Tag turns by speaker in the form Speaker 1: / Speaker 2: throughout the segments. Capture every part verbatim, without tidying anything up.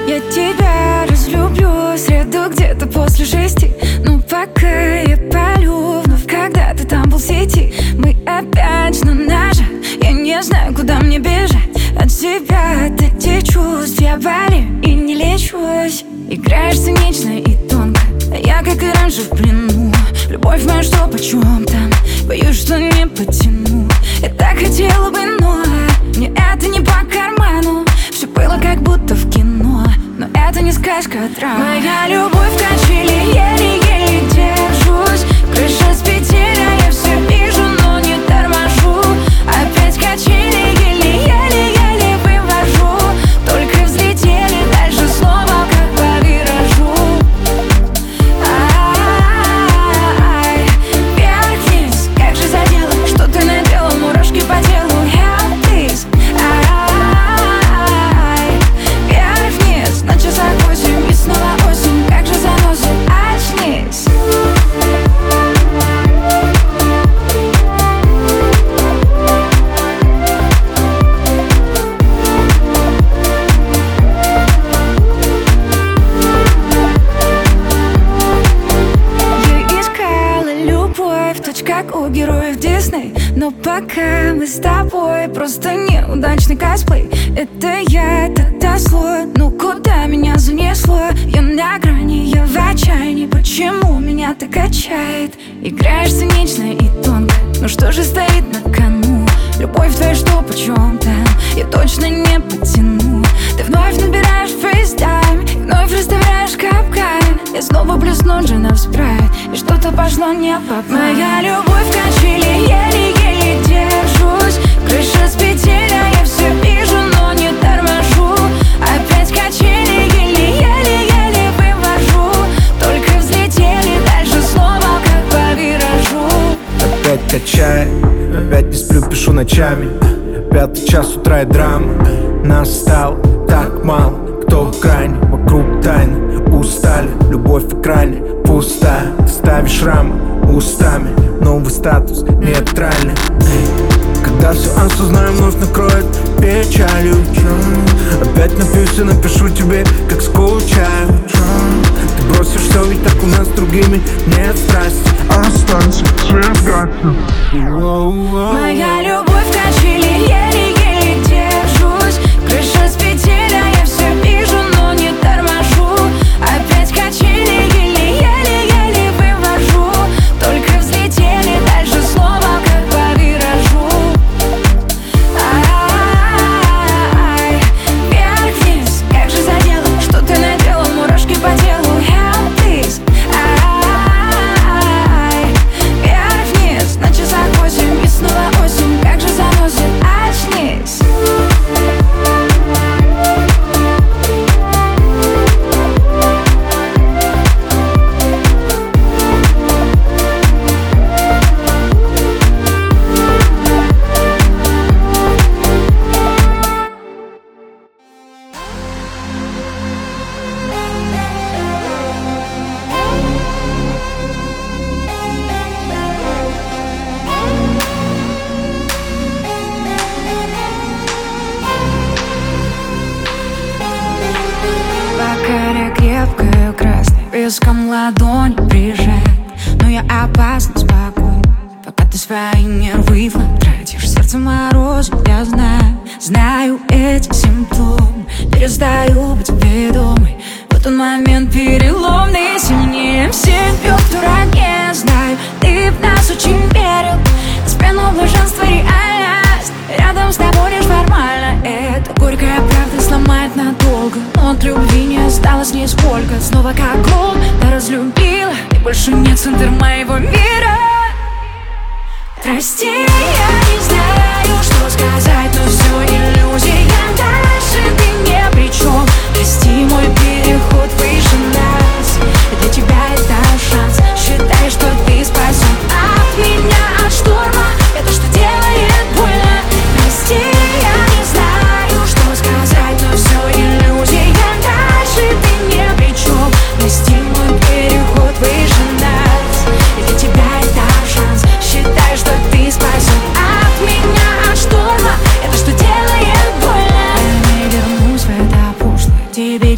Speaker 1: Я тебя разлюблю в среду где-то после шести. Но пока я палю вновь, когда ты там был в сети. Мы опять на ножах, я не знаю, куда мне бежать от тебя, от этих чувств. Я болею и не лечусь. Играешь цинично и тонко, а я, как и раньше, в плену. Любовь моя, что почем там, боюсь, что не потяну. Я так хотела бы, но мне это не по карману. Все было как будто в кино, но это не сказка, а драма. Моя любовь в качели, еле-еле держусь. Крыша с петель, я все вижу, но не торможу. Опять качели, еле-еле-еле вывожу. Только взлетели, дальше снова как по виражу. Ай, вверх-вниз, как же задело, что ты наделал, мурашки по телу. Help this. Ай, вверх-вниз, на часах восемь и снова осень, как же заносит, очнись. Как у героев Дисней. Но пока мы с тобой просто неудачный косплей. Это я, это слой. Ну куда меня занесло? Я на грани, я в отчаянии. Почему меня так качает? Играешь цинично и тонко. Ну что же стоит на кону? Любовь твоя, что почем там? Я точно не потяну. Ты вновь набираешь фейстайм, вновь расставляешь капкан. Я снова блесну джина в спрайт, и что-то пошло не по плану. Моя любовь в качели, еле-еле держусь. Крыша с петель, я все вижу, но не торможу. Опять качели, еле-еле-еле вывожу. Только взлетели, дальше снова как по виражу.
Speaker 2: Опять качает, опять не сплю, пишу ночами. Пятый час утра и драма. Нас стало так мало, кто в крайне, вокруг тайны. Устали, любовь в экране пустая. Ставишь шрамы устами, новый статус нейтральный. Когда все осознаю, вновь накроет печалью. Опять напьюсь и напишу тебе, как скучаю. Ты бросишь все, ведь так у нас с другими нет страсти. Останься, свет гаснет.
Speaker 1: Моя любовь в качели, еле-еле держусь. Крыша с петель, я все вижу, но не торможу. Опять качели, еле-еле-еле вывожу. Только взлетели, дальше снова как по виражу. Ай, вверх-вниз, как же задело, что ты наделал, мурашки по телу. Help this. Ай, вверх-вниз, на часах восемь и снова осень, как же заносит, очнись. Покоря крепкую красной, виском ладонь прижать. Но я опасно спокойна, пока ты свои нервы тратишь. Сердце мороз, я знаю, знаю эти симптомы. Перестаю быть ведомой, в этот момент переломный. Сильнее всех бьет в дураке, знаю, ты в нас очень верил. Спину блаженства реальность, рядом с тобой лишь формально. Это горькая правда сломает надолго, но от любви не осталось нисколько. Снова как гол, ты разлюбила, и больше нет центр моего мира. Прости, я не знаю, что сказать, но все иллюзия. Дальше ты не при чем. Прости, мой переход выше нас. Для тебя это шанс. Считай, что ты спасен от меня, от шторма. Это что делает больно. Прости, я не знаю, что сказать, но все иллюзия. Дальше ты не при чем. Прости, мой переход выше нас. Для тебя это шанс. Считай, что ты спасен от меня, от шторма. Это что делает больно. Я не вернусь в это прошлое.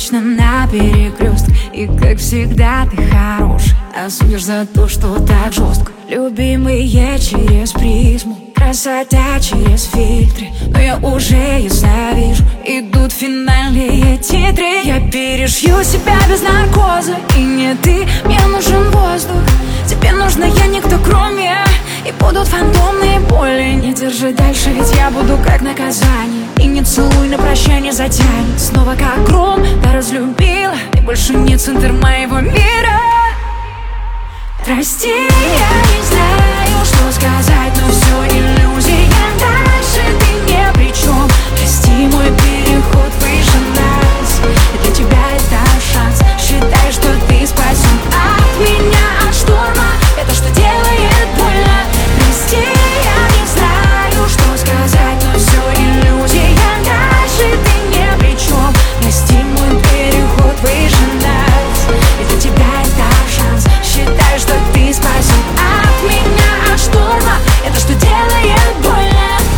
Speaker 1: вечно на перекрестке. И как всегда ты хорош, а судишь за то, что так жестко. Любимые через призму, красота через фильтры. Но я уже ясно вижу, идут финальные титры. Я перешью себя без наркоза, и не ты, мне нужен воздух. Тебе нужна я, никто кроме. И будут фантомные боли. Не держи дальше, ведь я буду как наказание. И не целуй, на прощание затянет. Снова как гром, да разлюбила. Ты больше не центр моего мира. Прости, я не знаю, что сказать, но все иллюзия. Дальше ты не при чем. Прости, мой переход выше нас. И для тебя это шанс. Считай, что ты спасен от меня, от шторма. Это что делает больно. Прости, я не знаю, что сказать, но все иллюзия. Дальше ты не при чем. Прости, мой переход выше нас. И для тебя это шанс. Считай, что ты спасен от меня, от шторма. Это что делает больно.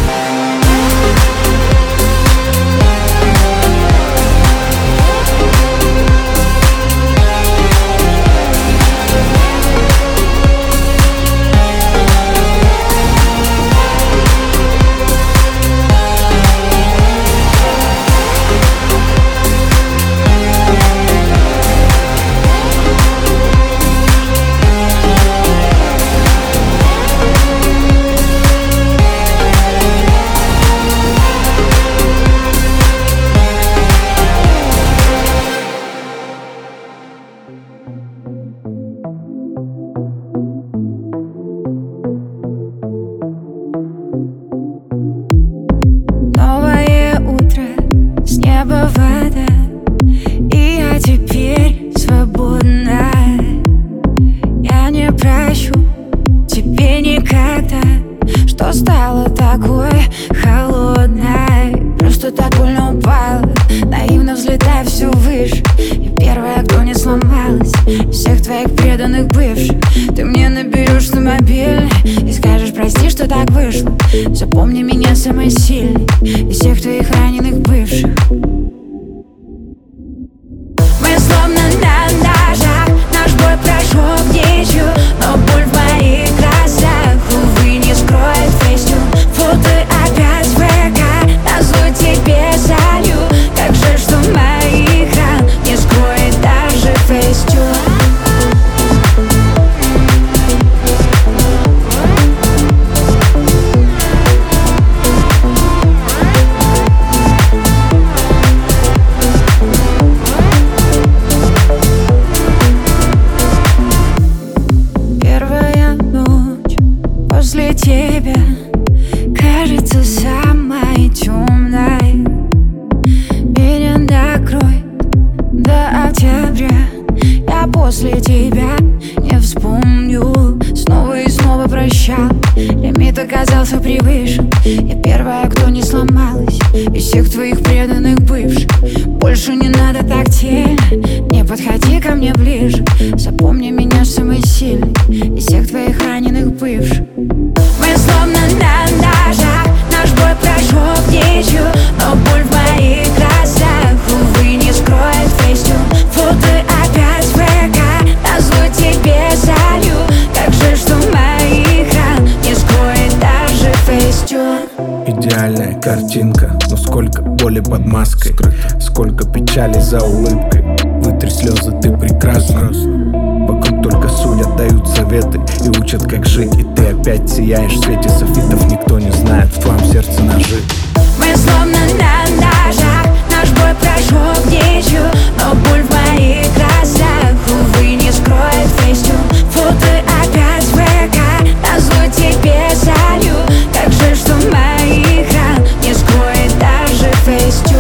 Speaker 1: Запомни меня самой сильной из всех твоих раненых бывших. Мы словно на ножах, наш бой прошел ничью. Но боль в моих глазах, увы, не скроет фейстюн. Фото опять в ВК, назло тебе залью. Как же, что моих ран не скроет даже фейстюн. Тебя кажется самой темной. Меня накроет до октября. Я после тебя не вспомню. Снова и снова прощал. Лимит оказался превышен. Я первая, кто не сломалась из всех твоих преданных бывших. Больше не надо так тельно. Не подходи ко мне ближе. Запомни меня самой сильной из всех твоих раненых бывших. Мы словно на ножах, наш бой прошел ничью. Но боль в моих глазах, увы, не скроет фейстюн. Фото опять в ВК, назло тебе залью. Как же, что моих ран не скроет даже фейстюн.
Speaker 2: Идеальная картинка, но сколько боли под маской. Сколько печали за улыбкой. Вытри слезы, ты прекрасна. Вокруг только судят, дают советы и учат, как жить. И ты опять сияешь в свете софитов. Никто не знает, в твоем сердце ножи.
Speaker 1: Мы словно на ножах, наш бой прошел ничью. Но боль в моих глазах, увы, не скроет фейстюн. Фото опять в ВК, назло тебе залью. Как же, что моих ран не скроет даже фейстюн.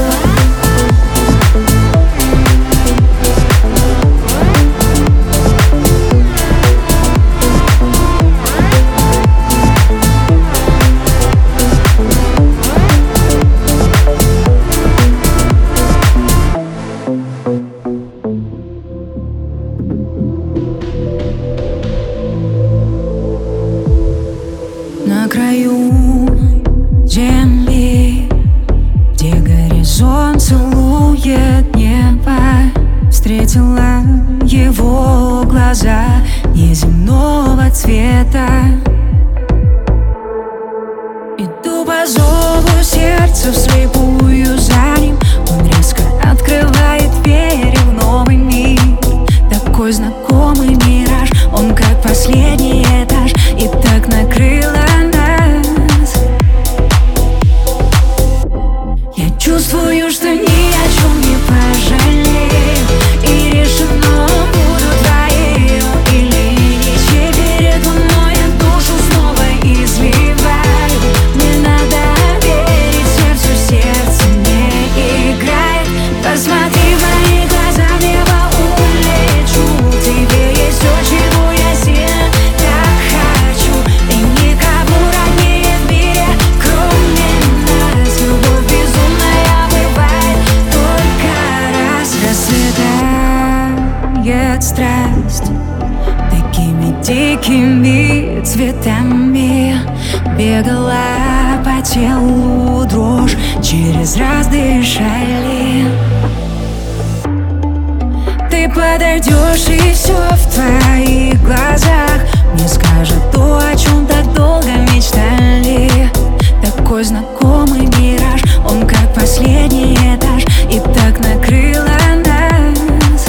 Speaker 1: глаза неземного цвета. Иду по зову сердца вслепую за ним. Он резко открывает двери в новый мир. Такой знакомый мираж, он как последний этаж, и так накрыло нас. Я чувствую, что ни о чем не пожалею, и решено буду твоею или ничей. Перед луной я душу снова изливаю. Мне надо верить сердцу, сердце не играет. Посмотри в мои глаза, в небо улечу. В тебе есть все, чего я сильно так хочу, и никому роднее в мире, кроме нас. Любовь безумная бывает только раз. Расцветает страсть такими дикими цветами. Бегала по телу дрожь, через раз дышали. Ты подойдешь, и все в твоих глазах мне скажет то, о чем так долго мечтали. Такой знакомый мираж, он как последний этаж, и так накрыло нас.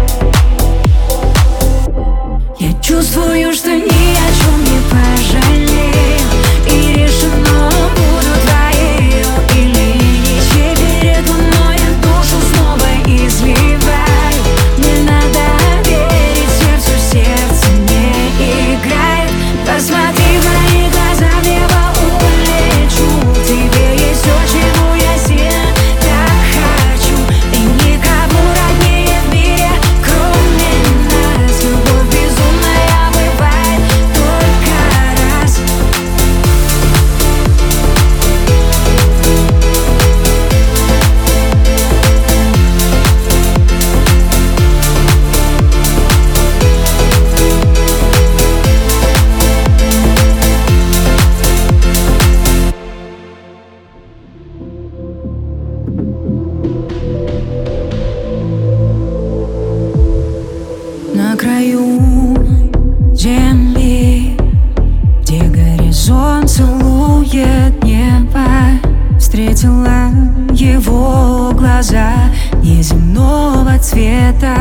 Speaker 1: Я чувствую, что ни о чем не пожалею, и решено буду твоею или ничей. Перед луной я душу снова изливаю. Мне надо верить сердцу, сердце не играет. Посмотри в мои глаза, в небо улечу. В тебе есть все, чего я сильно так хочу, и никому роднее в мире, кроме нас. Любовь безумная бывает только раз. На краю земли, где горизонт целует небо, встретила его глаза неземного цвета.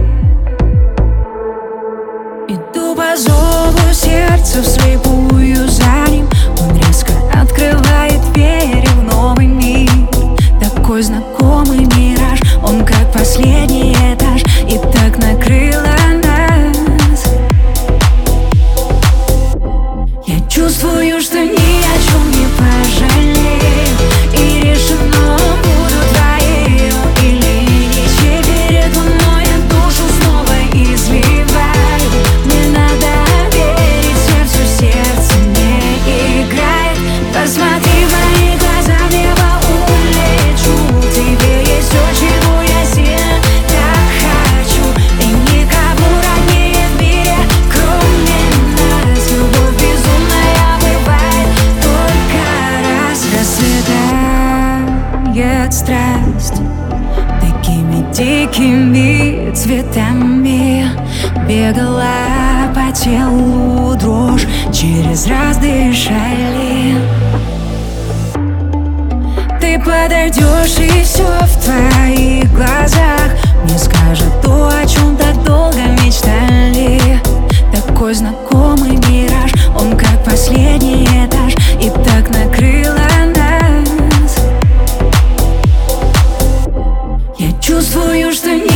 Speaker 1: Иду по зову сердца вслепую за ним. Он резко открывает двери в новый мир. Такой знакомый мираж, он как последний этаж, и так накрыло нас. Я чувствую, что ни о чем не пожалею, и решено буду твоею или ничей. Перед луной я душу снова изливаю. Мне надо верить сердцу, сердце не играет. Посмотри в мои глаза, в небо улечу. В тебе есть все, чего я сильно так хочу, и никому роднее в мире, кроме нас. Любовь безумная бывает только раз. Расцветает страсть такими дикими цветами. Бегала по телу дрожь, через раз дышали. Ты подойдешь, и все в твоих глазах мне скажет то, о чем так долго мечтали. Такой знакомый мираж, он как последний этаж, и так накрыло нас. Я чувствую, что не